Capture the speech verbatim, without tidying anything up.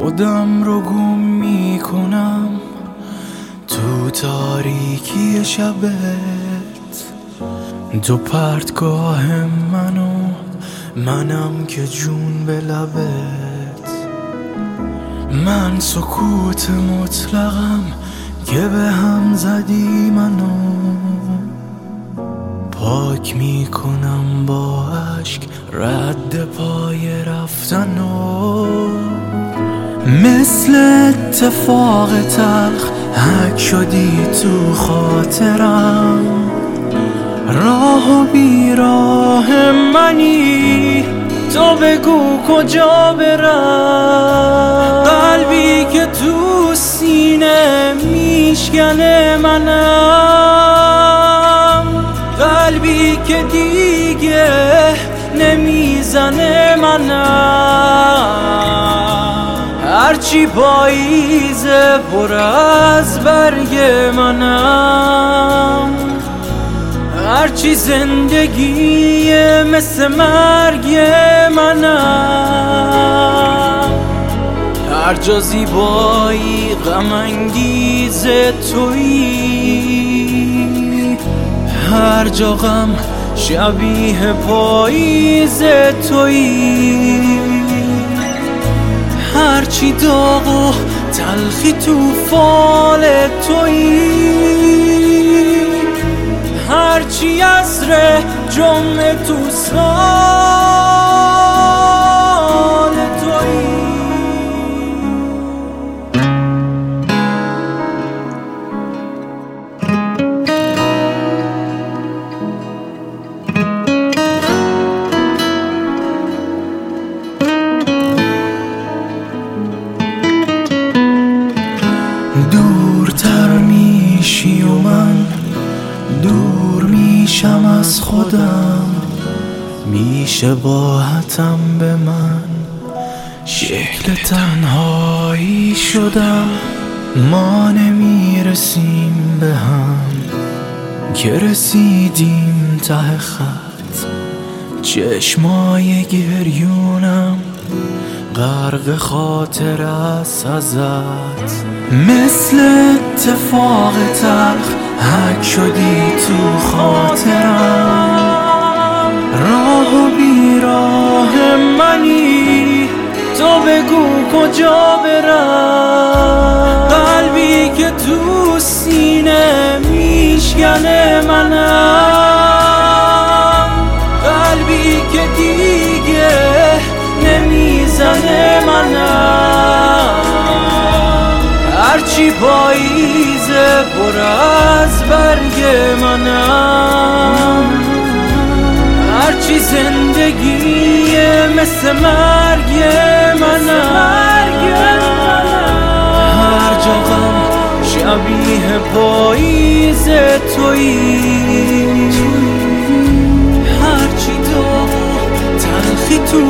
خودم رو گم میکنم تو تاریکی شبت، تو پرتگاه منو، منم که جون به لبت. من سکوت مطلقم که به هم زدی منو، پاک میکنم با عشق رد پای رفتنو. مثل اتفاق تلخ حک شدی تو خاطرم، راه و بیراه منی، تو بگو کجا برم. قلبی که تو سینه میشکنه منم، قلبی که دیگه نمیزنه منم. هرچی پاییزه پر از برگ منم، هرچی زندگیه مثل مرگ منم. هر جا زیبایی غم انگیز تویی، هر جا غم شبیه پاییز تویی. هرچی داغ و تلخی تو فال تویی، هرچی عصر جمعه تو سال تویی. دورتر میشی و من دور میشم از خودم، میشه باهتم به من شکل تنهایی شدم. ما نمیرسیم به هم که رسیدیم ته خط، چشمای گریونم غرق خاطر است ازت. مثل اتفاق تلخ حک شدی تو خاطرم، راه و بیراه منی، تو بگو کجا برم. قلبی که تو سینه میشکنه منم، قلبی که دیگه نمیزنه منم. هرچی پاییزه پر از برگ منم، هرچی زندگیه مثل مرگ منم. هر جا غم شبیه پاییز تویی، هرچی داغ تلخی تو